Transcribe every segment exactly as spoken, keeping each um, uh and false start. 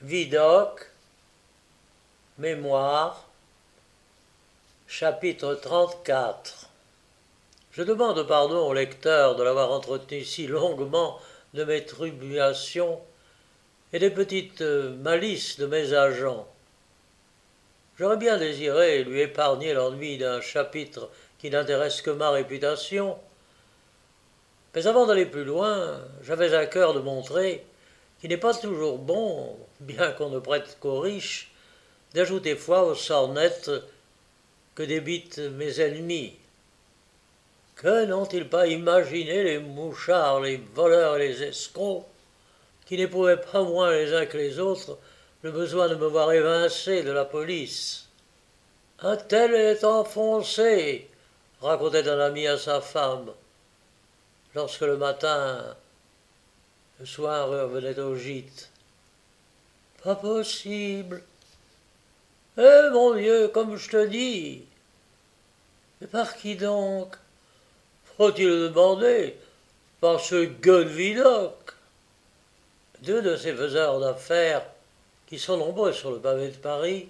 Vidocq, Mémoire, chapitre trente-quatre. Je demande pardon au lecteur de l'avoir entretenu si longuement de mes tribulations et des petites malices de mes agents. J'aurais bien désiré lui épargner l'ennui d'un chapitre qui n'intéresse que ma réputation, mais avant d'aller plus loin, j'avais à cœur de montrer qu'il n'est pas toujours bon, bien qu'on ne prête qu'aux riches, d'ajouter foi aux sornettes que débitent mes ennemis. Que n'ont-ils pas imaginé les mouchards, les voleurs et les escrocs, qui n'éprouvaient pas moins les uns que les autres le besoin de me voir évincé de la police. Un tel est enfoncé, racontait un ami à sa femme, lorsque le matin, le soir revenait au gîte. Pas possible. Eh mon Dieu, comme je te dis. Mais par qui donc? Faut-il le demander? Par ce gueux de Vidocq. Deux de ces faiseurs d'affaires, qui sont nombreux sur le pavé de Paris,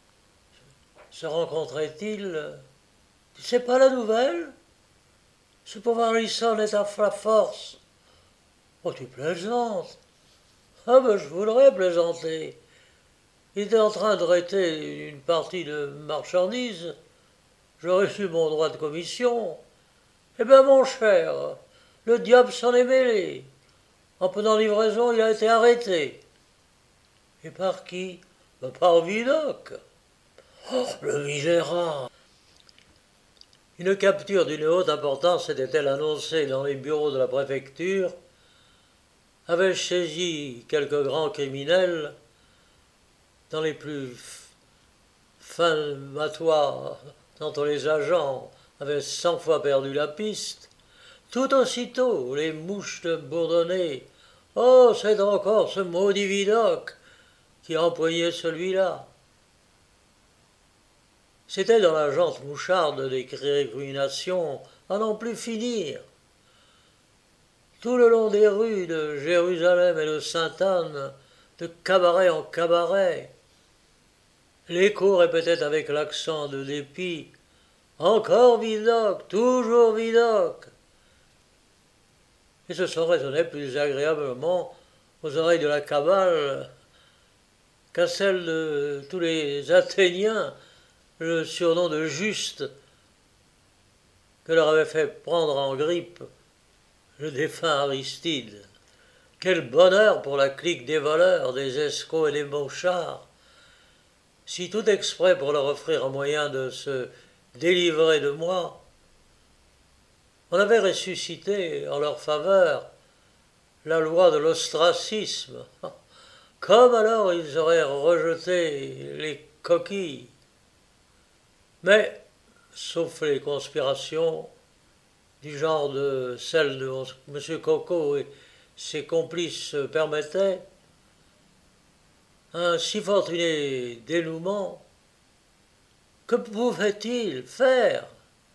se rencontraient-ils? Tu sais pas la nouvelle? Ce pauvre Harrison est à la force. Oh, tu plaisantes. Ah ben je voudrais plaisanter. Il était en train de traiter une partie de marchandises. J'aurais reçu mon droit de commission. Eh bien mon cher, le diable s'en est mêlé. En pendant livraison, il a été arrêté. Et par qui? Ben, par Vidocq. Oh, le misérable. Une capture d'une haute importance était-elle annoncée dans les bureaux de la préfecture, avait saisi quelques grands criminels dans les plus fins matoires dont les agents avaient cent fois perdu la piste. Tout aussitôt, les mouches de Bourdonnais. Oh, c'est encore ce maudit Vidocq qui a empoigné celui-là. C'était dans la jante moucharde des récriminations à n'en plus finir. Tout le long des rues de Jérusalem et de Sainte-Anne, de cabaret en cabaret, l'écho répétait avec l'accent de dépit « Encore Vidocq, toujours Vidocq !» Et ce son résonnait plus agréablement aux oreilles de la cabale qu'à celles de tous les Athéniens, le surnom de Juste que leur avait fait prendre en grippe le défunt Aristide. Quel bonheur pour la clique des voleurs, des escrocs et des mouchards, si tout exprès pour leur offrir un moyen de se délivrer de moi, on avait ressuscité en leur faveur la loi de l'ostracisme, comme alors ils auraient rejeté les coquilles. Mais, sauf les conspirations, du genre de celle de M. Coco et ses complices permettaient, un si fortuné dénouement, que pouvait-il faire?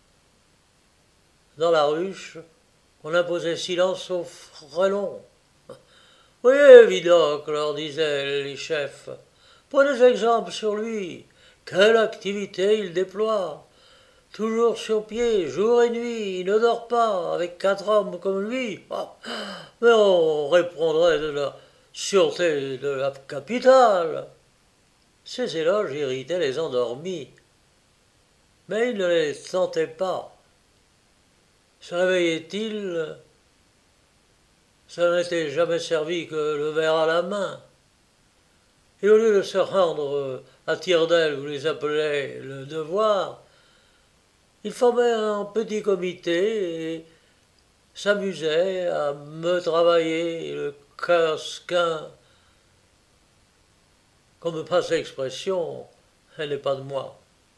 Dans la ruche, on imposait silence aux frelons. Oui, Vidocq, leur disaient les chefs, prenez exemple sur lui, quelle activité il déploie. Toujours sur pied, jour et nuit, il ne dort pas, avec quatre hommes comme lui. Ah, mais on répondrait de la sûreté de la capitale. Ces éloges irritaient les endormis, mais ils ne les sentaient pas. Se réveillait-il, ça n'était jamais servi que le verre à la main. Et au lieu de se rendre à tire-d'aile où les appelait le devoir, il formait un petit comité et s'amusait à me travailler le casquin. Qu'on me passe l'expression, elle n'est pas de moi.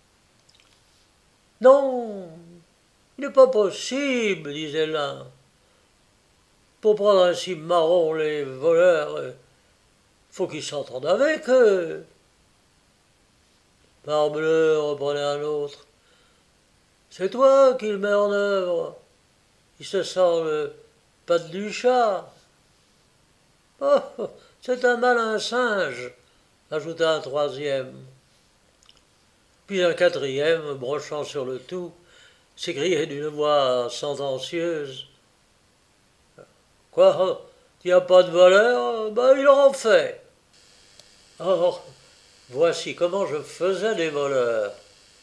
Non, il n'est pas possible, disait l'un. Pour prendre ainsi marron les voleurs, faut qu'ils s'entendent avec eux. Parbleu, reprenait un autre. C'est toi qui le mets en œuvre. Il se sent le patte du chat. Oh, c'est un malin singe, ajouta un troisième. Puis un quatrième, brochant sur le tout, s'écriait d'une voix sentencieuse. Quoi, tu n'as pas de voleur? Ben, il en fait. Or, voici comment je faisais des voleurs.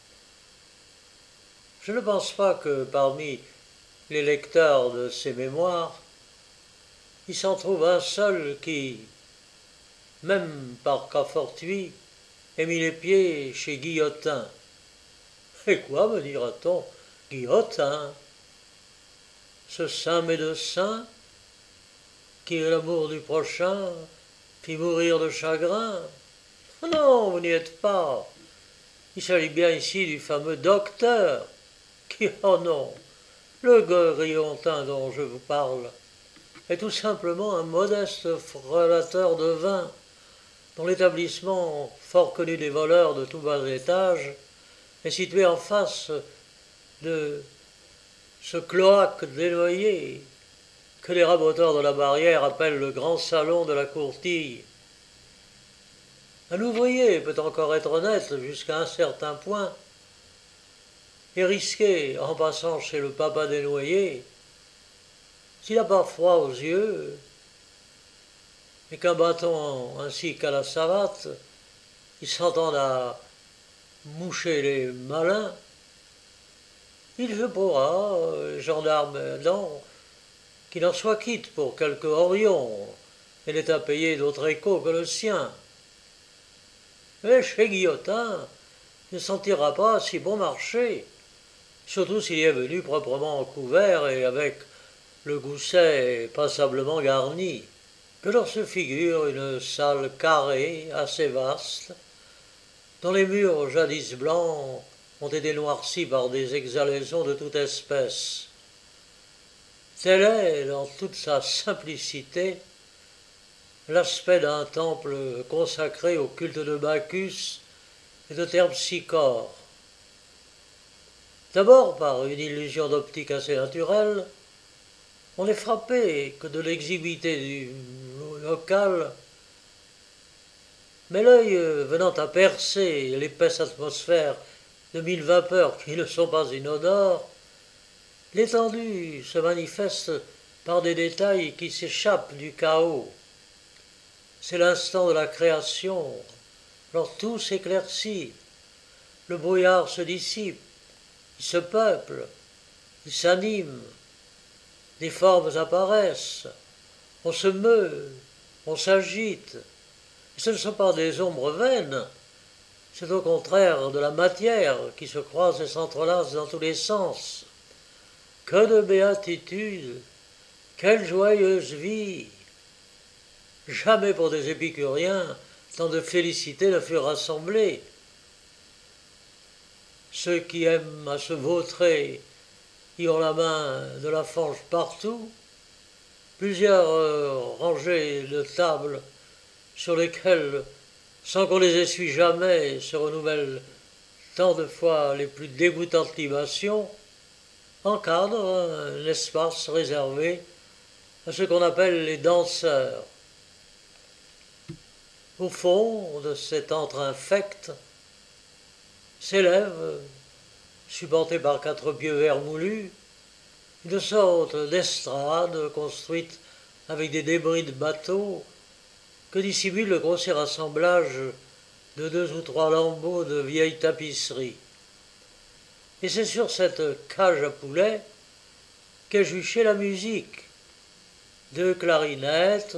Je ne pense pas que parmi les lecteurs de ces mémoires, il s'en trouve un seul qui, même par cas fortuit, ait mis les pieds chez Guillotin. Et quoi, me dira-t-on, Guillotin, ce saint médecin qui, l'amour du prochain, fit mourir de chagrin? Non, vous n'y êtes pas. Il s'agit bien ici du fameux docteur, qui, oh non, le Guillotin dont je vous parle, est tout simplement un modeste relateur de vin, dont l'établissement, fort connu des voleurs de tout bas étage, est situé en face de ce cloaque dénoyé que les raboteurs de la barrière appellent le grand salon de la courtille. Un ouvrier peut encore être honnête jusqu'à un certain point et risquer, en passant chez le papa dénoyé, s'il a pas froid aux yeux et qu'un bâton ainsi qu'à la savate, il s'entend à moucher les malins, il se pourra, gendarme aidant, qu'il en soit quitte pour quelque horion et n'est à payer d'autre écho que le sien. Mais chez Guillotin, il ne s'en tirera pas si bon marché, surtout s'il y est venu proprement en couvert et avec le gousset passablement garni, que l'on se figure une salle carrée assez vaste, dont les murs jadis blancs ont été noircis par des exhalaisons de toute espèce. Tel est, dans toute sa simplicité, l'aspect d'un temple consacré au culte de Bacchus et de Terpsichore. D'abord, par une illusion d'optique assez naturelle, on est frappé que de l'exiguïté du local, mais l'œil venant à percer l'épaisse atmosphère de mille vapeurs qui ne sont pas inodores, l'étendue se manifeste par des détails qui s'échappent du chaos. C'est l'instant de la création, alors tout s'éclaircit, le brouillard se dissipe, il se peuple, il s'anime, des formes apparaissent, on se meut, on s'agite. Et ce ne sont pas des ombres vaines, c'est au contraire de la matière qui se croise et s'entrelace dans tous les sens. Que de béatitude, quelle joyeuse vie! Jamais pour des épicuriens tant de félicité ne fut rassemblée. Ceux qui aiment à se vautrer y ont la main de la fange partout, plusieurs euh, rangées de tables sur lesquelles, sans qu'on les essuie jamais, se renouvellent tant de fois les plus dégoûtantes libations, encadrent un espace réservé à ce qu'on appelle les danseurs. Au fond de cet antre infect s'élève, supporté par quatre pieux vermoulus, une sorte d'estrade construite avec des débris de bateaux que dissimule le grossier assemblage de deux ou trois lambeaux de vieille tapisserie. Et c'est sur cette cage à poulets qu'est juchée la musique. Deux clarinettes,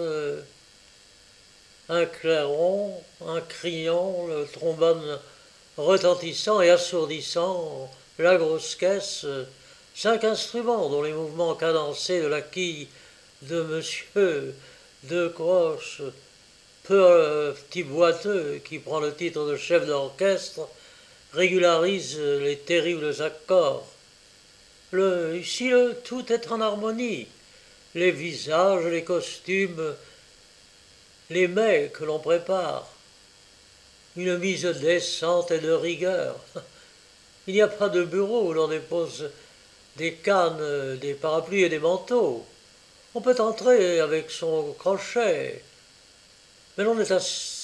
un clairon, un crion, le trombone retentissant et assourdissant, la grosse caisse, cinq instruments dont les mouvements cadencés de la quille de monsieur De Croche, peu petit boiteux qui prend le titre de chef d'orchestre, régularise les terribles accords. Le, ici, le, tout est en harmonie. Les visages, les costumes, les mets que l'on prépare. Une mise décente et de rigueur. Il n'y a pas de bureau où l'on dépose des cannes, des parapluies et des manteaux. On peut entrer avec son crochet, mais l'on est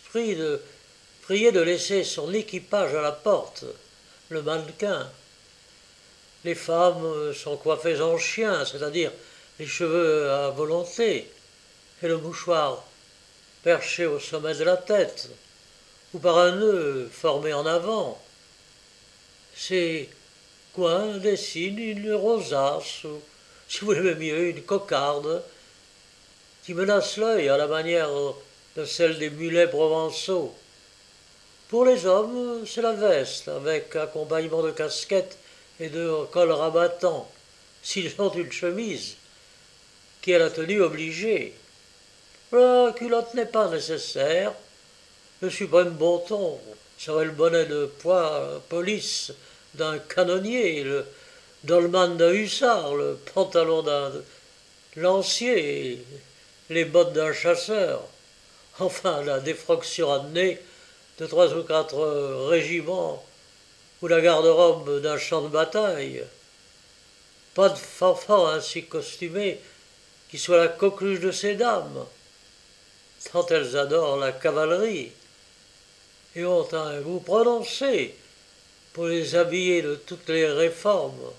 prie de, priait de laisser son équipage à la porte, le mannequin. Les femmes sont coiffées en chien, c'est-à-dire les cheveux à volonté, et le mouchoir perché au sommet de la tête, ou par un nœud formé en avant. Ces coins dessinent une rosace, ou, si vous l'aimez mieux, une cocarde, qui menace l'œil à la manière de celle des mulets provençaux. Pour les hommes, c'est la veste, avec accompagnement de casquette et de col rabattant, s'ils ont une chemise, qui est la tenue obligée. La culotte n'est pas nécessaire. Le suprême bon ton serait le bonnet de poids police d'un canonnier, le dolman d'un hussard, le pantalon d'un lancier, et les bottes d'un chasseur. Enfin, la défroque surannée de trois ou quatre régiments ou la garde-robe d'un champ de bataille. Pas de fanfare ainsi costumé qui soit la coqueluche de ces dames, tant elles adorent la cavalerie et ont un goût prononcé pour les habiller de toutes les réformes.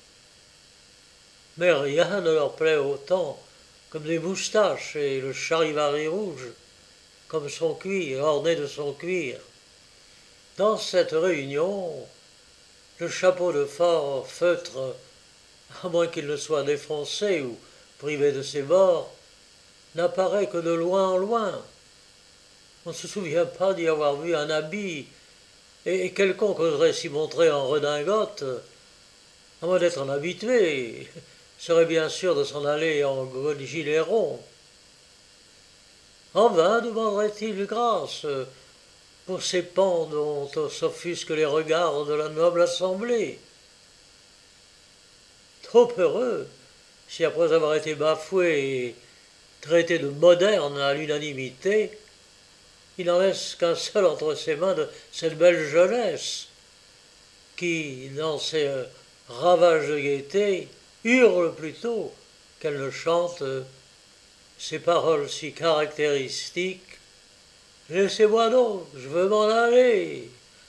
Mais rien ne leur plaît autant comme des moustaches et le charivari rouge, comme son cuir, orné de son cuir. Dans cette réunion, le chapeau de fort feutre, à moins qu'il ne soit défoncé ou privé de ses bords, n'apparaît que de loin en loin. On ne se souvient pas d'y avoir vu un habit, et quelconque oserait s'y montrer en redingote, à moins d'être un habitué, serait bien sûr de s'en aller en gilet rond. En vain demanderait-il grâce pour ces pans dont s'offusquent les regards de la noble assemblée. Trop heureux, si après avoir été bafoué et traité de moderne à l'unanimité, il n'en laisse qu'un seul entre ses mains de cette belle jeunesse qui, dans ses ravages de gaieté, hurle plutôt qu'elle ne chante ces paroles si caractéristiques. Laissez-moi donc, je veux m'en aller.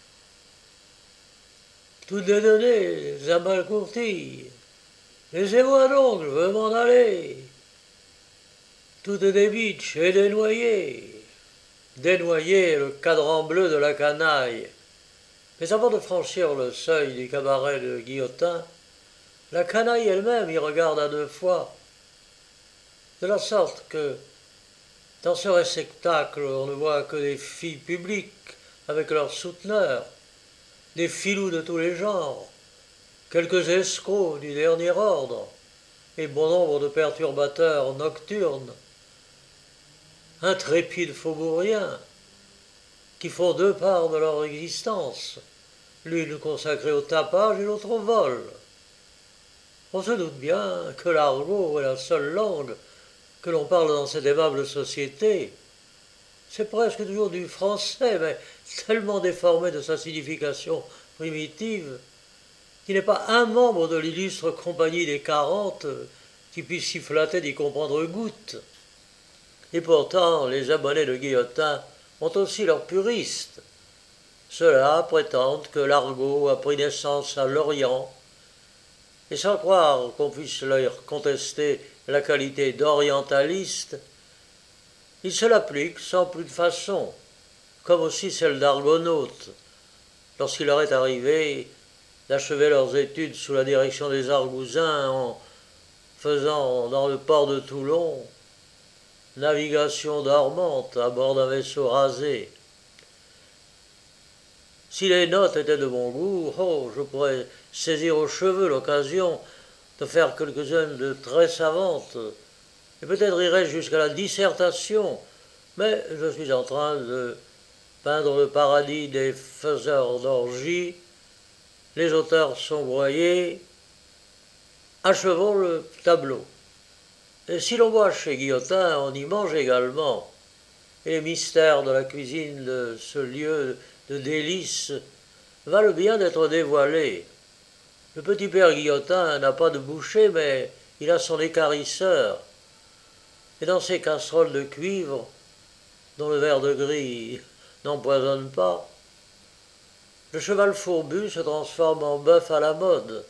Tout dédonné, à mal courtille. Laissez-moi donc, je veux m'en aller. Tout des bitches et des noyés. Dénoyer le cadran bleu de la canaille. Mais avant de franchir le seuil du cabaret de Guillotin, la canaille elle-même y regarde à deux fois, de la sorte que, dans ce réceptacle, on ne voit que des filles publiques avec leurs souteneurs, des filous de tous les genres, quelques escrocs du dernier ordre, et bon nombre de perturbateurs nocturnes, intrépides faubouriens, qui font deux parts de leur existence, l'une consacrée au tapage et l'autre au vol. On se doute bien que l'argot est la seule langue que l'on parle dans cette aimable société. C'est presque toujours du français, mais tellement déformé de sa signification primitive, qu'il n'est pas un membre de l'illustre compagnie des quarante qui puisse s'y flatter d'y comprendre goutte. Et pourtant, les abonnés de Guillotin ont aussi leurs puristes. Ceux-là prétendent que l'argot a pris naissance à l'Orient, et sans croire qu'on puisse leur contester la qualité d'orientaliste, ils se l'appliquent sans plus de façon, comme aussi celle d'argonautes, lorsqu'il leur est arrivé d'achever leurs études sous la direction des argousins en faisant dans le port de Toulon navigation dormante à bord d'un vaisseau rasé. Si les notes étaient de bon goût, oh, je pourrais saisir aux cheveux l'occasion de faire quelques-unes de très savantes, et peut-être irais jusqu'à la dissertation, mais je suis en train de peindre le paradis des faiseurs d'orgie. Les auteurs sont broyés. Achevons le tableau. Et si l'on voit chez Guillotin, on y mange également. Et les mystères de la cuisine de ce lieu de délices valent bien d'être dévoilés. Le petit père Guillotin n'a pas de boucher, mais il a son équarrisseur. Et dans ses casseroles de cuivre, dont le verre de gris n'empoisonne pas, le cheval fourbu se transforme en bœuf à la mode.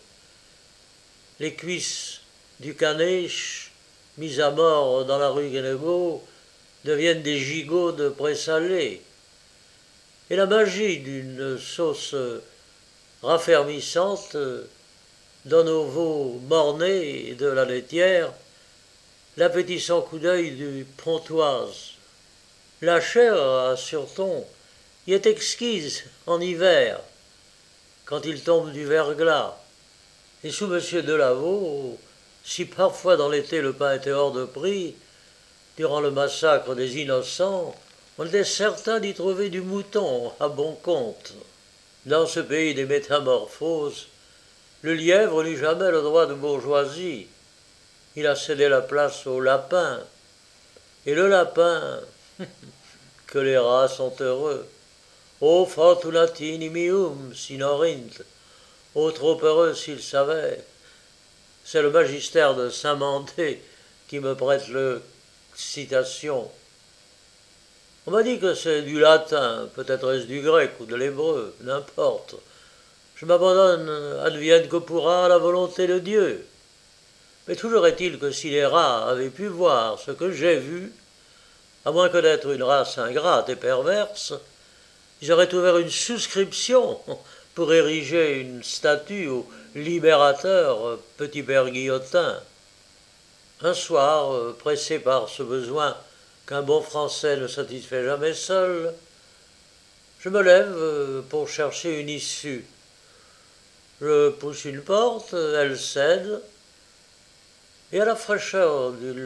Les cuisses du caniche, mises à mort dans la rue Guénégaud, deviennent des gigots de présalé. Et la magie d'une sauce raffermissante donne au veau mort-né de la laitière l'appétissant coup d'œil du Pontoise. La chair à surton y est exquise en hiver, quand il tombe du verglas. Et sous Monsieur Delaveau, si parfois dans l'été le pain était hors de prix, durant le massacre des innocents, on était certain d'y trouver du mouton à bon compte. Dans ce pays des métamorphoses, le lièvre n'eut jamais le droit de bourgeoisie. Il a cédé la place au lapin. Et le lapin, que les rats sont heureux. O fortunati nimium sinorint, ô trop heureux s'ils savaient. C'est le magistère de Saint-Mandé qui me prête le citation. On m'a dit que c'est du latin, peut-être est-ce du grec ou de l'hébreu, n'importe. Je m'abandonne, advienne que pourra, à la volonté de Dieu. Mais toujours est-il que si les rats avaient pu voir ce que j'ai vu, à moins que d'être une race ingrate et perverse, ils auraient ouvert une souscription pour ériger une statue au libérateur Petit Père Guillotin. Un soir, pressé par ce besoin qu'un bon Français ne satisfait jamais seul, je me lève pour chercher une issue. Je pousse une porte, elle cède, et à la fraîcheur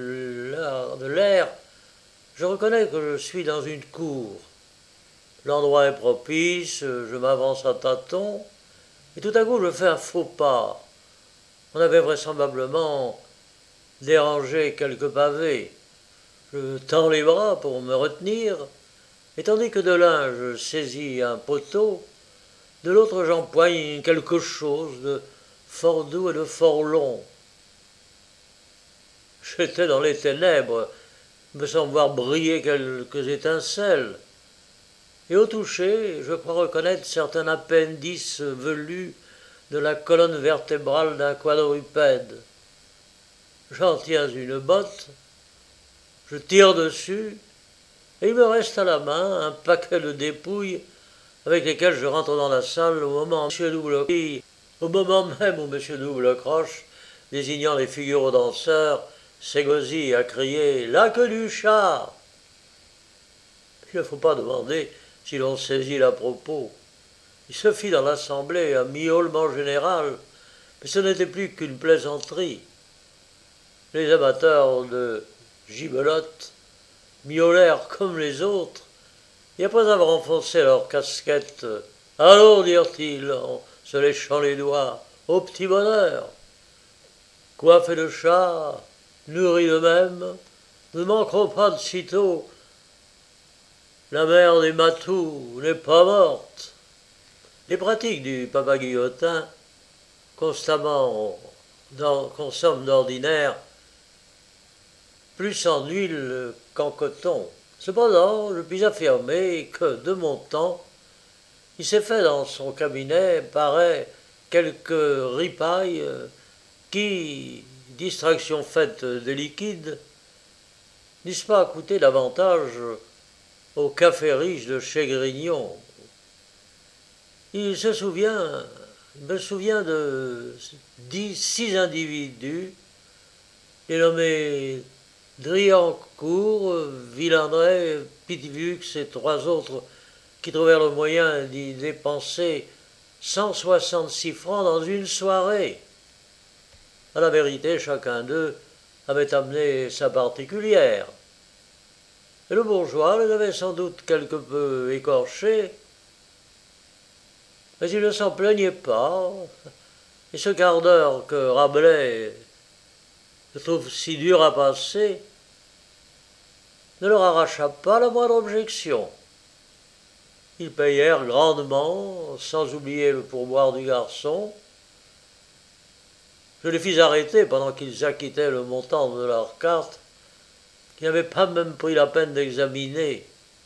de l'air, je reconnais que je suis dans une cour. L'endroit est propice, je m'avance à tâtons, et tout à coup je fais un faux pas. On avait vraisemblablement dérangé quelques pavés. Je tends les bras pour me retenir, et tandis que de l'un je saisis un poteau, de l'autre j'empoigne quelque chose de fort doux et de fort long. J'étais dans les ténèbres, me semble voir briller quelques étincelles, et au toucher, je crois reconnaître certains appendices velus de la colonne vertébrale d'un quadrupède. J'en tiens une botte, je tire dessus, et il me reste à la main un paquet de dépouilles avec lesquelles je rentre dans la salle au moment où M. Double, au moment même où M. Double Croche, désignant les figures aux danseurs, s'égosille à crier « La queue du chat !» Il ne faut pas demander si l'on saisit l'à propos. Il se fit dans l'assemblée un miaulement général, mais ce n'était plus qu'une plaisanterie. Les amateurs de gibelotte miaulèrent comme les autres, et après avoir enfoncé leur casquette, « Allons, dirent-ils, en se léchant les doigts, au petit bonheur. Coiffés de chat, nourris de même, nous ne manquerons pas de sitôt. La mère des matous n'est pas morte. » Les pratiques du papa Guillotin, constamment consomment d'ordinaire plus en huile qu'en coton. Cependant, je puis affirmer que, de mon temps, il s'est fait dans son cabinet, paraît, quelques ripailles qui, distraction faite des liquides, n'eussent pas coûté davantage au café riche de chez Grignon. Il se souvient, me souvient de dix, six individus, les nommés Driancourt, Villandré, Pitivux et trois autres qui trouvèrent le moyen d'y dépenser cent soixante-six francs dans une soirée. À la vérité, chacun d'eux avait amené sa particulière. Et le bourgeois les avait sans doute quelque peu écorchés, mais il ne s'en plaignait pas, et ce quart d'heure que Rabelais se trouve si dur à passer ne leur arracha pas la moindre objection. Ils payèrent grandement, sans oublier le pourboire du garçon. Je les fis arrêter pendant qu'ils acquittaient le montant de leur carte, qu'ils n'avaient pas même pris la peine d'examiner.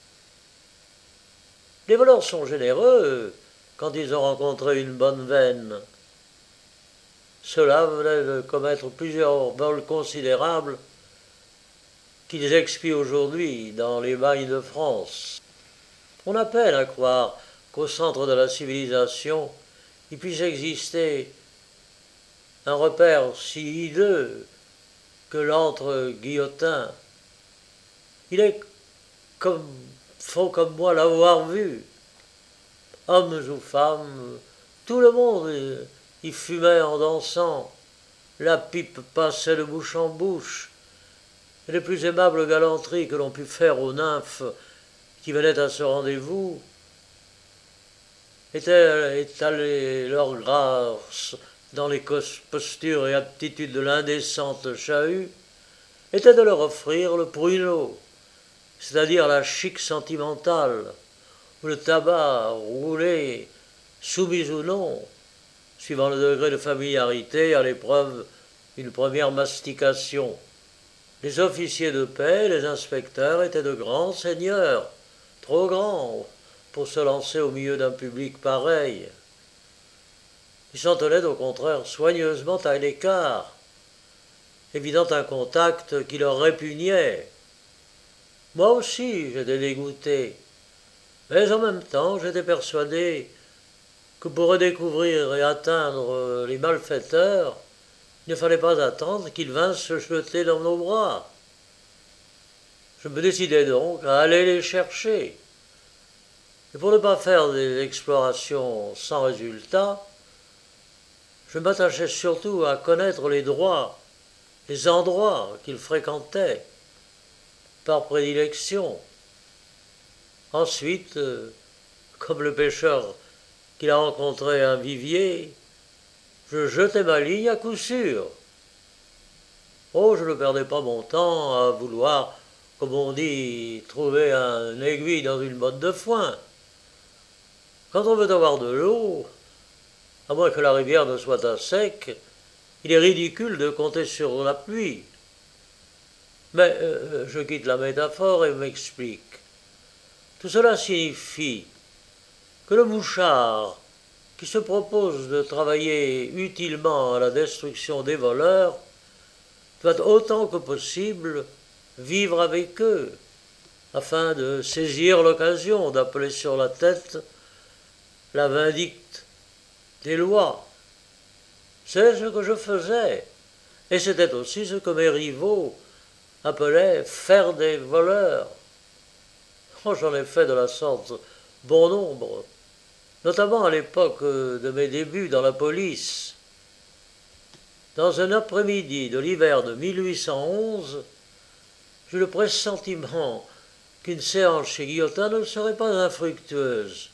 Les voleurs sont généreux quand ils ont rencontré une bonne veine. Ceux-là venaient de commettre plusieurs vols considérables qu'ils expient aujourd'hui dans les mailles de France. On a peine à croire qu'au centre de la civilisation, il puisse exister un repère si hideux que l'antre Guillotin. Il est comme, faut comme moi l'avoir vu. Hommes ou femmes, tout le monde y fumait en dansant. La pipe passait de bouche en bouche. Et les plus aimables galanteries que l'on put faire aux nymphes qui venaient à ce rendez-vous étaient étaler leur grâce dans les postures et aptitudes de l'indécente chahut, était de leur offrir le pruneau, c'est-à-dire la chic sentimentale, ou le tabac roulé, soumis ou non, suivant le degré de familiarité, à l'épreuve d'une première mastication. Les officiers de paix, les inspecteurs étaient de grands seigneurs, trop grands pour se lancer au milieu d'un public pareil. Ils s'en tenaient au contraire soigneusement à l'écart, évitant un contact qui leur répugnait. Moi aussi, j'étais dégoûté, mais en même temps, j'étais persuadé que pour redécouvrir et atteindre les malfaiteurs, il ne fallait pas attendre qu'ils vinssent se jeter dans nos bras. Je me décidai donc à aller les chercher. Et pour ne pas faire des explorations sans résultat, je m'attachais surtout à connaître les droits, les endroits qu'ils fréquentaient, par prédilection. Ensuite, comme le pêcheur qu'il a rencontré un vivier, je jetai ma ligne à coup sûr. Oh, je ne perdais pas mon temps à vouloir, comme on dit, trouver un aiguille dans une botte de foin. Quand on veut avoir de l'eau, à moins que la rivière ne soit à sec, il est ridicule de compter sur la pluie. Mais euh, je quitte la métaphore et m'explique. Tout cela signifie que le mouchard qui se propose de travailler utilement à la destruction des voleurs doit autant que possible vivre avec eux, afin de saisir l'occasion d'appeler sur la tête la vindicte des lois. C'est ce que je faisais, et c'était aussi ce que mes rivaux appelaient faire des voleurs. Oh, j'en ai fait de la sorte bon nombre, notamment à l'époque de mes débuts dans la police. Dans un après-midi de l'hiver de mille huit cent onze, j'eus le pressentiment qu'une séance chez Guillotin ne serait pas infructueuse.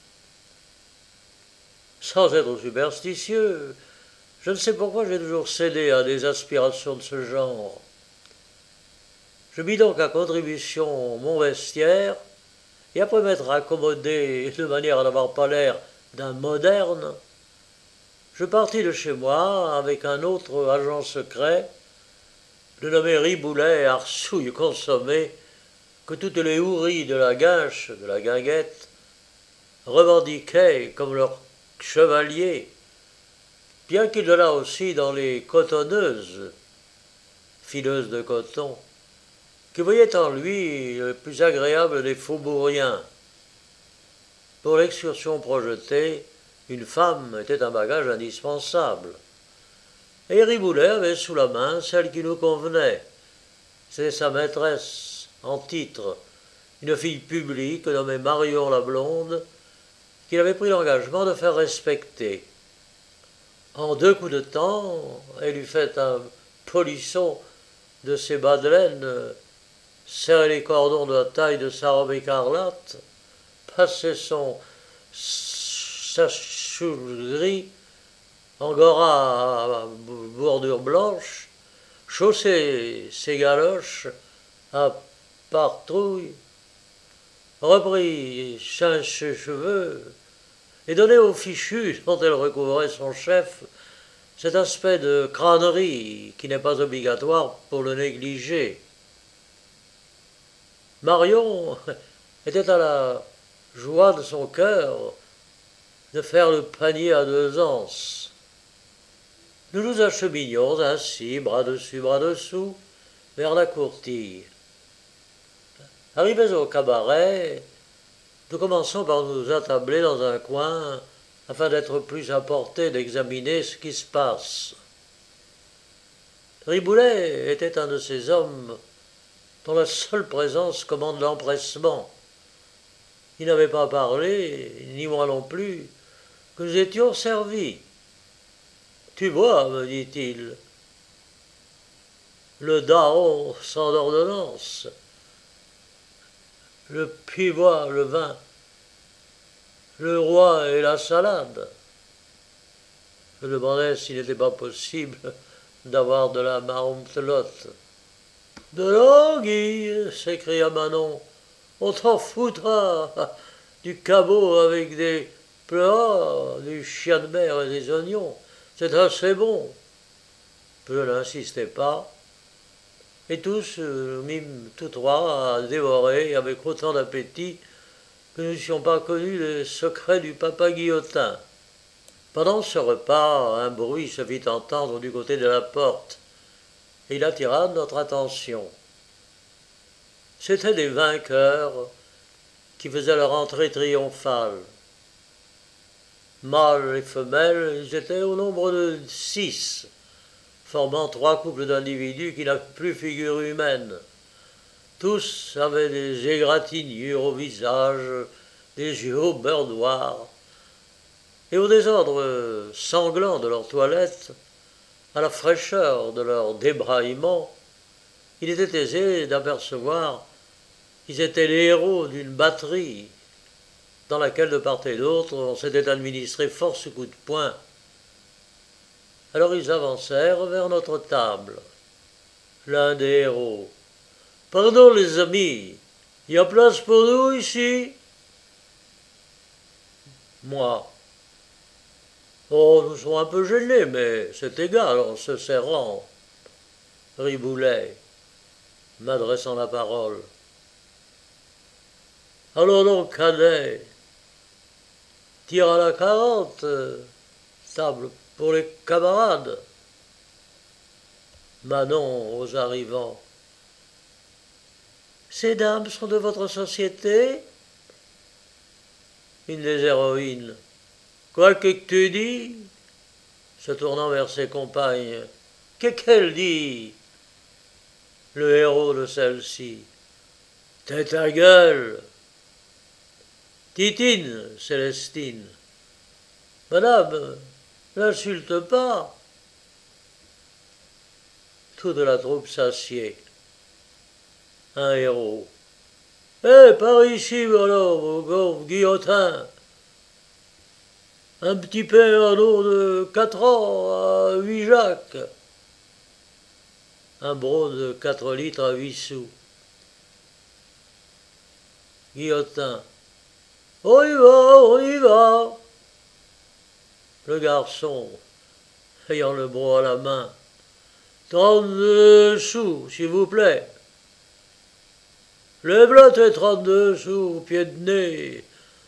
Sans être superstitieux, je ne sais pourquoi j'ai toujours cédé à des aspirations de ce genre. Je mis donc à contribution mon vestiaire, et après m'être accommodé de manière à n'avoir pas l'air d'un moderne, je partis de chez moi avec un autre agent secret, le nommé Riboulet, arsouille consommé, que toutes les houris de la guinche, de la guinguette, revendiquaient comme leur chevalier, bien qu'il donnât aussi dans les cotonneuses, fileuses de coton, qui voyait en lui le plus agréable des faubouriens. Pour l'excursion projetée, une femme était un bagage indispensable. Et Riboulet avait sous la main celle qui nous convenait. C'était sa maîtresse, en titre, une fille publique nommée Marion la Blonde, qu'il avait pris l'engagement de faire respecter. En deux coups de temps, elle lui fait un polisson de ses bas de laine, serrer les cordons de la taille de sa robe écarlate, passer son sachoule gris, angora à bordure blanche, chausser ses galoches à partrouille, reprit ses cheveux et donnait au fichu dont elle recouvrait son chef cet aspect de crânerie qui n'est pas obligatoire pour le négliger. Marion était à la joie de son cœur de faire le panier à deux anses. Nous nous acheminions ainsi, bras dessus, bras dessous, vers la courtille. Arrivés au cabaret, nous commençons par nous attabler dans un coin afin d'être plus à portée d'examiner ce qui se passe. Riboulet était un de ces hommes dont la seule présence commande l'empressement. Il n'avait pas parlé, ni moi non plus, que nous étions servis. « Tu vois, me dit-il, le daron sans ordonnance, le pivoine, le vin, le roi et la salade. » Je demandais s'il n'était pas possible d'avoir de la marmontelotte. « De l'anguille !» s'écria Manon. « On t'en foutra du cabot avec des plats, du chien de mer et des oignons. C'est assez bon. » Je n'insistais pas. Et tous nous mîmes tous trois à dévorer avec autant d'appétit que nous n'eussions pas connu les secrets du papa Guillotin. Pendant ce repas, un bruit se fit entendre du côté de la porte, et il attira notre attention. C'étaient des vainqueurs qui faisaient leur entrée triomphale. Mâles et femelles, ils étaient au nombre de six, formant trois couples d'individus qui n'avaient plus figure humaine. Tous avaient des égratignures au visage, des yeux au beurre noir, et au désordre sanglant de leur toilette, à la fraîcheur de leur débraillement, il était aisé d'apercevoir qu'ils étaient les héros d'une batterie dans laquelle de part et d'autre on s'était administré force coups de poing. Alors ils avancèrent vers notre table. L'un des héros. « Pardon les amis, il y a place pour nous ici ?» Moi. « Oh, nous sommes un peu gênés, mais c'est égal en se serrant. » Riboulet, m'adressant la parole. « Allons donc, Cadet, tire à la quarante, table pour les camarades. » Manon aux arrivants. « Ces dames sont de votre société ?» Une des héroïnes. « Quoi que tu dis ?» Se tournant vers ses compagnes. « Qu'est-ce qu'elle dit ?» Le héros de celle-ci. « T'es ta gueule !» Titine, Célestine. « Madame, n'insulte pas !» Toute la troupe s'assied. Un héros. « Eh, par ici, alors, mon Guillotin. Un petit père à l'eau de quatre ans à huit jacques. » Un broc de quatre litres à huit sous. Guillotin. « On y va, on y va !» Le garçon, ayant le broc à la main. « Trente-deux sous, s'il vous plaît. » Lève-la tes trente-deux sous, pied de nez.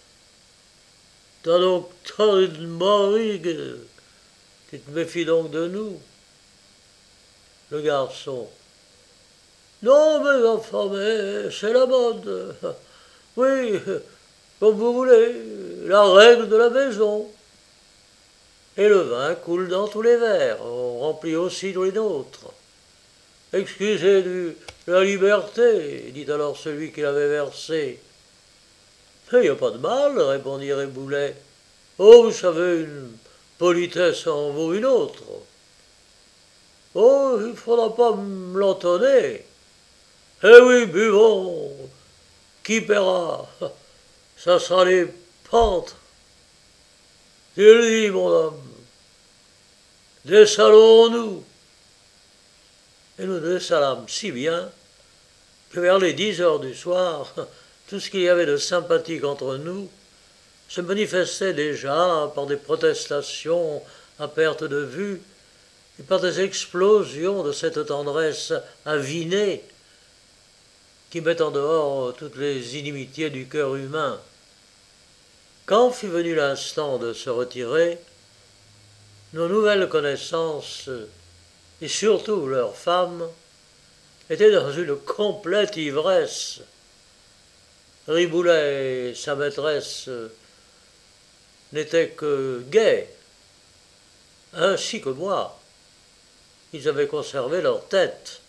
T'as donc tant de mari que tu te méfies donc de nous. Le garçon. Non, mes enfants, mais c'est la mode. Oui, comme vous voulez, la règle de la maison. Et le vin coule dans tous les verres, on remplit aussi tous les nôtres. Excusez du, de la liberté, dit alors celui qui l'avait versé. Il n'y a pas de mal, répondit Riboulet. Oh, vous savez, une politesse en vaut une autre. Oh, il ne faudra pas me l'entonner. Eh oui, buvons. Qui paiera? Ça sera les pentes. Tu le dis, mon homme. Dessalons-nous. Et nous dessalâmes si bien que vers les dix heures du soir, tout ce qu'il y avait de sympathique entre nous se manifestait déjà par des protestations à perte de vue et par des explosions de cette tendresse avinée qui met en dehors toutes les inimitiés du cœur humain. Quand fut venu l'instant de se retirer, nos nouvelles connaissances, et surtout leurs femmes, étaient dans une complète ivresse. Riboulet et sa maîtresse n'étaient que gais, ainsi que moi. Ils avaient conservé leur tête.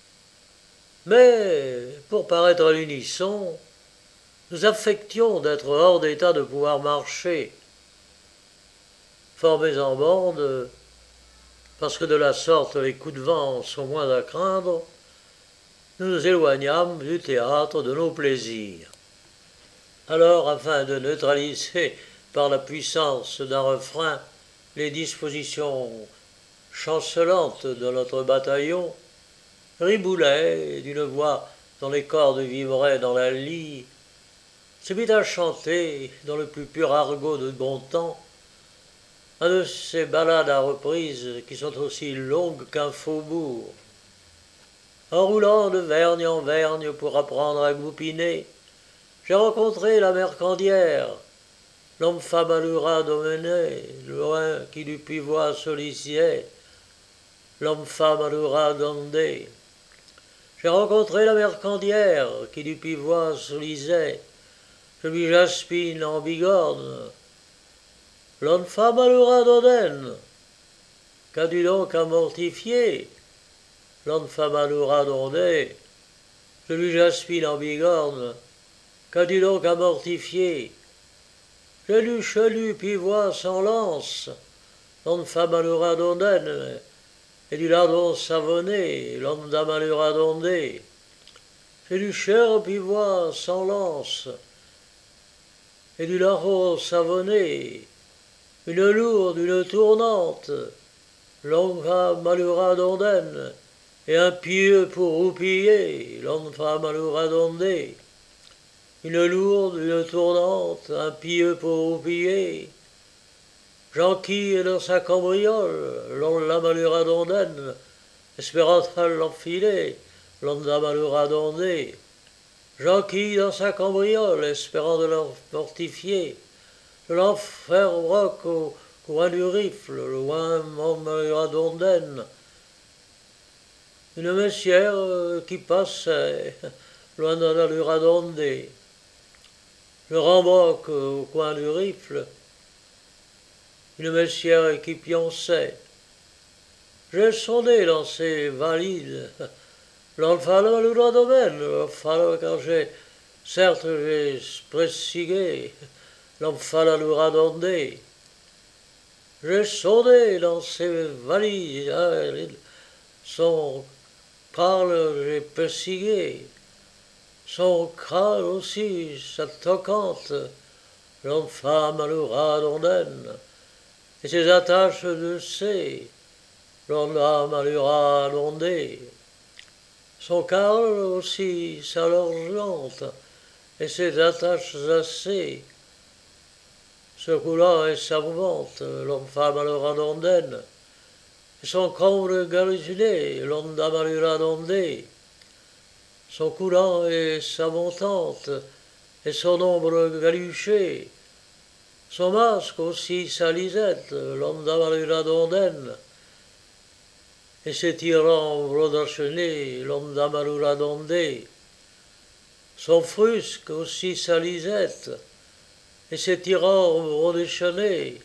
Mais, pour paraître à l'unisson, nous affections d'être hors d'état de pouvoir marcher. Formés en bande, parce que de la sorte les coups de vent sont moins à craindre, nous nous éloignâmes du théâtre de nos plaisirs. Alors, afin de neutraliser par la puissance d'un refrain les dispositions chancelantes de notre bataillon, Riboulet, d'une voix dont les cordes vibraient dans la lie, se mit à chanter, dans le plus pur argot de bon temps, un de ces ballades à reprises qui sont aussi longues qu'un faubourg. En roulant de vergne en vergne pour apprendre à goupiner, j'ai rencontré la mercandière, l'homme femme allura domenée, loin qui du pivois sollicait, l'homme femme allura dondé. J'ai rencontré la mercandière qui du pivois solisait, je lui jaspine en bigorne, l'homme femme allura dondaine, qu'a-tu donc à mortifier, l'homme femme allura dondé, je lui jaspine en bigorne, qu'a-tu donc à mortifier, chelu, chelu, pivois sans lance, l'homme femme allura dondaine, et du lardon savonné, l'homme d'âme allura dondé, j'ai du cher pivois sans lance, et du lardon savonné, une lourde, une tournante, longue femme allura dondaine, et un pieux pour roupiller, longue femme allura dondé, une lourde, une tournante, un pieux pour roupiller, Jean-Qui est dans sa cambriole, l'on la malura dondaine, espérant à l'enfiler, l'on la malura dondée. Jean-Qui dans sa cambriole, espérant de l'en mortifier, de l'enfer broc au coin du rifle, loin mon malura dondaine. Une messière qui passait, loin de la lura dondée. Je rembroque au coin du rifle, une messière qui pionçait. J'ai sondé dans ses valides, l'enfalo le domaine, l'enfalo quand j'ai, certes j'ai pressigué, l'enfalo le radondé. J'ai sondé dans ses valides, son crâne j'ai pressigué, son crâne aussi, sa toquante, l'enfame le radondaine. Et ses attaches de C, l'on âme allura allondée. Son carle aussi, sa lorgeante, et ses attaches assez, ce coulant et sa mouvante, l'homme femme allura dondaine. Et son comble galusiné, l'homme d'âme allura dondée. Son coulant et sa montante, et son ombre galuchée. Son masque aussi sa lisette, l'homme d'Amalura dondaine, et ses tirants brodachenés, l'homme d'Amalura dondé. Son frusque aussi sa lisette, et ses tirants brodachenés.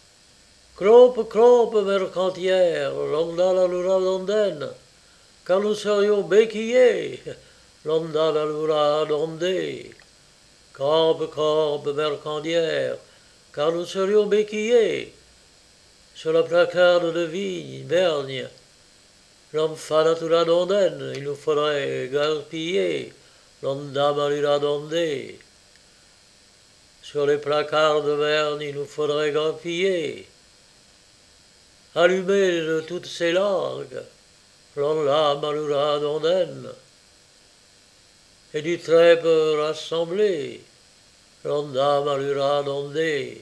Clope, clope, mercantière, l'homme d'Amalura dondaine, car nous serions béquillés, l'homme d'Amalura dondé. Corbe, corbe, mercandière, car nous serions béquillés sur la placarde de vigne, vergne. L'homme fanatura dondaine, il nous faudrait gaspiller, l'homme d'amalura dondé. Sur les placards de vergne, il nous faudrait gaspiller. Allumer de toutes ces largues, l'homme d'amalura dondaine. Et du trèpe rassemblé, l'homme d'amalura dondé.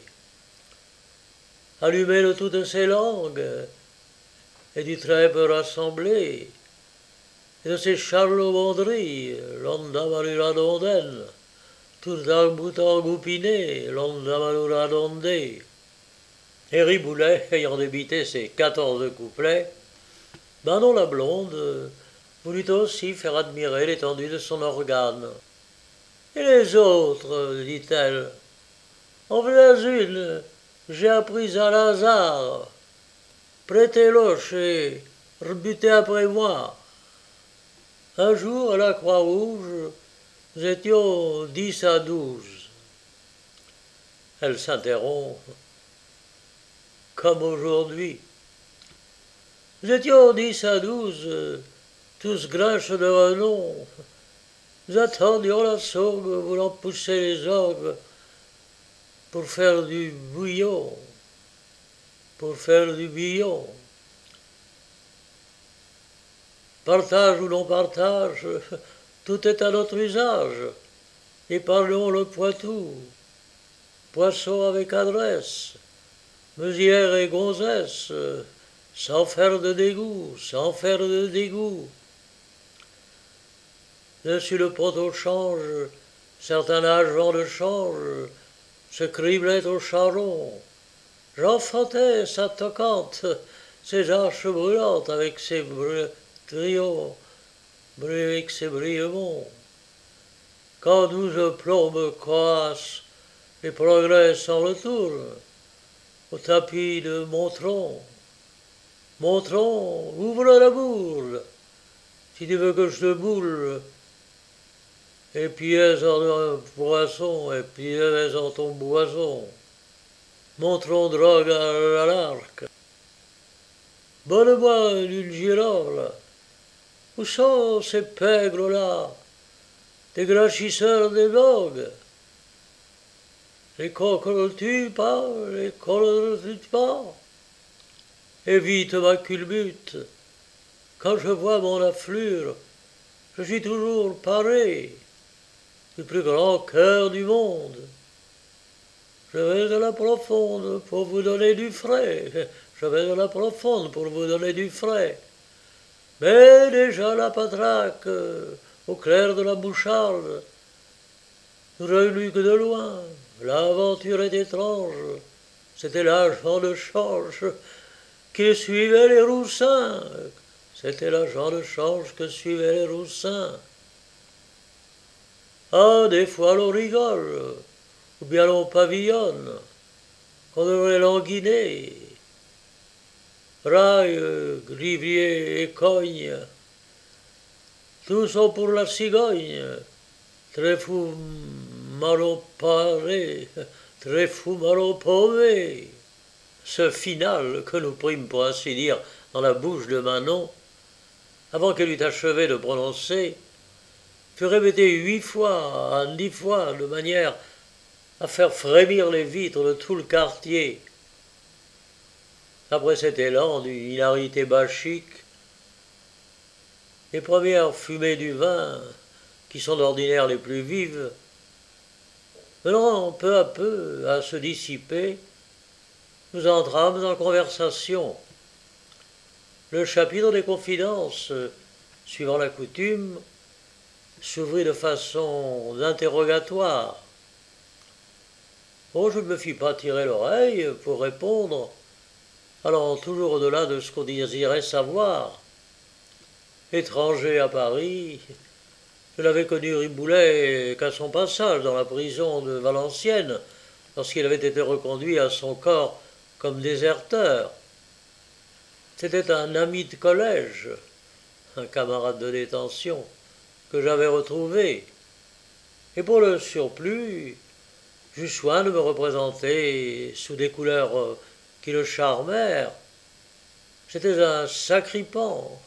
Allumé de toutes ces langues, et du trèpe rassemblé, et de ces charlots banderies, l'homme d'amalura dondaine, tout engoupiné, l'ondamalura donde. Et Riboulet, ayant débité ses quatorze couplets, Manon la blonde voulut aussi faire admirer l'étendue de son organe. Et les autres, dit-elle, en voilà une, j'ai appris à Lazare. Prêtez-le et rebutez après moi. Un jour, à la Croix-Rouge, nous étions dix à douze. Elle s'interrompt. Comme aujourd'hui. Nous étions dix à douze, tous grinches de renom. Nous attendions la sorgue, voulant pousser les orgues pour faire du bouillon, pour faire du billon. Partage ou non partage, tout est à notre usage. Et parlons le Poitou, poisson avec adresse, meusière et gonzesse, sans faire de dégoût, sans faire de dégoût. Dessus le pot au change, certains agents de change se criblaient au charron. J'enfantais sa toquante, ses arches brûlantes avec ses trios, avec ses brillements. Quand douze plombes croissent, les progrès s'en retournent au tapis de Montron. Montron, ouvre la boule, si tu veux que je te boule. Et pièce en un poisson, et pièce en ton boisson. Montron drogue à l'arc. Bonne-moi d'une girole. Où sont ces pègres-là, des granchisseurs des bogues? Les coqs ne tuent pas, les cols ne tuent pas. Évite ma culbute. Quand je vois mon afflure, je suis toujours paré du plus grand cœur du monde. Je vais à la profonde pour vous donner du frais. Je vais à la profonde pour vous donner du frais. Mais déjà la patraque, au clair de la boucharde, nous réunis que de loin. L'aventure est étrange. C'était l'agent de change qui suivait les roussins. C'était l'agent de change que suivaient les roussins. Ah, des fois l'on rigole, ou bien l'on pavillonne, qu'on devrait languiner. Rail, grivier et cogne, tous sont pour la cigogne, très fou malon paré, très fou malon paumé. Ce final que nous prîmes pour ainsi dire dans la bouche de Manon, avant qu'elle eût achevé de prononcer, fut répété huit fois, à dix fois, de manière à faire frémir les vitres de tout le quartier. Après cet élan d'une hilarité bachique, les premières fumées du vin, qui sont d'ordinaire les plus vives, venant peu à peu à se dissiper, nous entrâmes en conversation. Le chapitre des confidences, suivant la coutume, s'ouvrit de façon interrogatoire. Oh, je ne me fis pas tirer l'oreille pour répondre, allant toujours au-delà de ce qu'on désirait savoir. Étranger à Paris, je n'avais connu Riboulet qu'à son passage dans la prison de Valenciennes, lorsqu'il avait été reconduit à son corps comme déserteur. C'était un ami de collège, un camarade de détention, que j'avais retrouvé. Et pour le surplus, j'eus soin de me représenter sous des couleurs qui le charmèrent. J'étais un sacripant,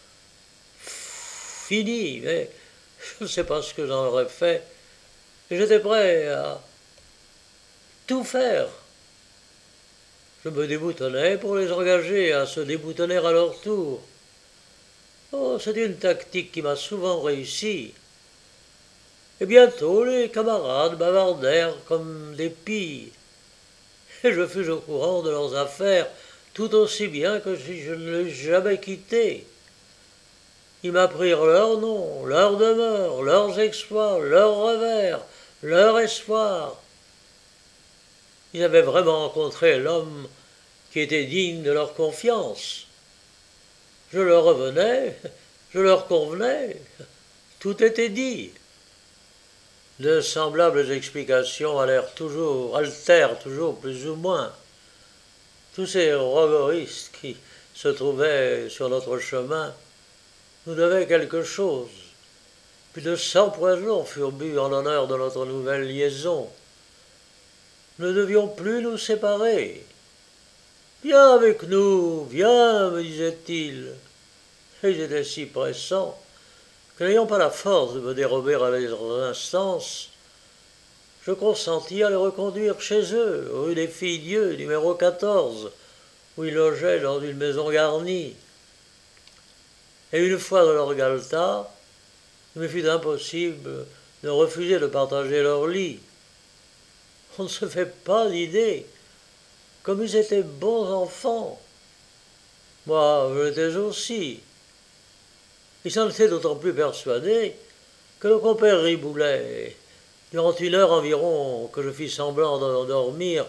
fini, mais je ne sais pas ce que j'en aurais fait. Et j'étais prêt à tout faire. Je me déboutonnais pour les engager à se déboutonner à leur tour. Oh, c'est une tactique qui m'a souvent réussi. Et bientôt les camarades bavardèrent comme des pies. Et je fus au courant de leurs affaires tout aussi bien que si je ne les jamais quittés. Ils m'apprirent leurs noms, leurs demeures, leurs exploits, leurs revers, leur espoir. Ils avaient vraiment rencontré l'homme qui était digne de leur confiance. Je leur revenais, je leur convenais, tout était dit. De semblables explications allèrent toujours, altèrent toujours plus ou moins. Tous ces rogoristes qui se trouvaient sur notre chemin nous devaient quelque chose. Plus de cent poisons furent bu en l'honneur de notre nouvelle liaison. Nous ne devions plus nous séparer. Viens avec nous, viens, me disait-il. Et ils étaient si pressants que, n'ayant pas la force de me dérober à leurs instances, je consentis à les reconduire chez eux, rue des Filles-Dieu, numéro quatorze, où ils logeaient dans une maison garnie. Et une fois dans leur galetas, il me fut impossible de refuser de partager leur lit. On ne se fait pas d'idée comme ils étaient bons enfants. Moi, je l'étais aussi. Ils s'en étaient d'autant plus persuadés que le compère Riboulet, durant une heure environ que je fis semblant d'endormir,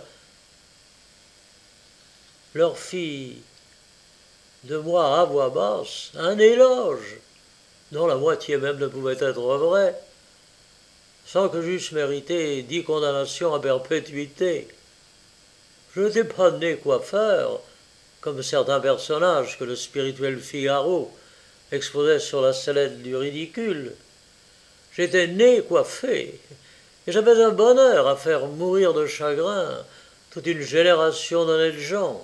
leur fit de moi à voix basse un éloge, dont la moitié même ne pouvait être vrai, sans que j'eusse mérité dix condamnations à perpétuité. Je n'étais pas né coiffeur, comme certains personnages que le spirituel Figaro exposait sur la sellette du ridicule. J'étais né coiffé, et j'avais un bonheur à faire mourir de chagrin toute une génération d'honnêtes gens.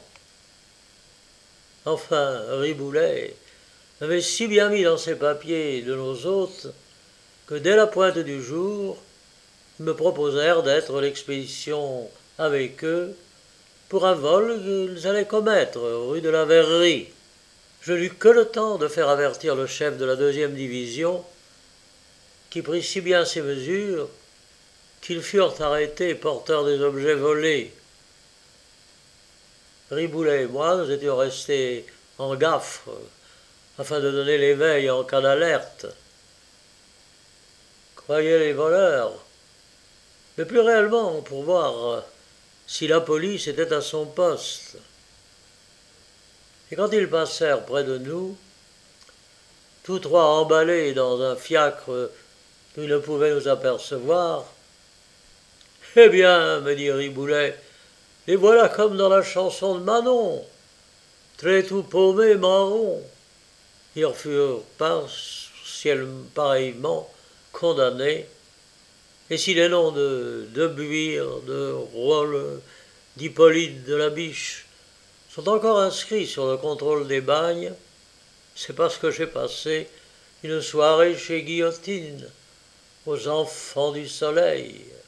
Enfin, Riboulet m'avait si bien mis dans ses papiers de nos hôtes que dès la pointe du jour, ils me proposèrent d'être l'expédition avec eux pour un vol qu'ils allaient commettre rue de la Verrerie. Je n'eus que le temps de faire avertir le chef de la deuxième division, qui prit si bien ses mesures qu'ils furent arrêtés porteurs des objets volés. Riboulet et moi, nous étions restés en gaffe, afin de donner l'éveil en cas d'alerte. Croyaient les voleurs, mais plus réellement pour voir si la police était à son poste. Et quand ils passèrent près de nous, tous trois emballés dans un fiacre d'où ils ne pouvaient nous apercevoir, « Eh bien, me dit Riboulet, les voilà comme dans la chanson de Manon, très tout paumés marron. » Ils furent pareillement condamnés, et si les noms de Debuire, de Rolle, d'Hippolyte de la Biche sont encore inscrits sur le contrôle des bagnes, c'est parce que j'ai passé une soirée chez Guillotine, aux enfants du soleil.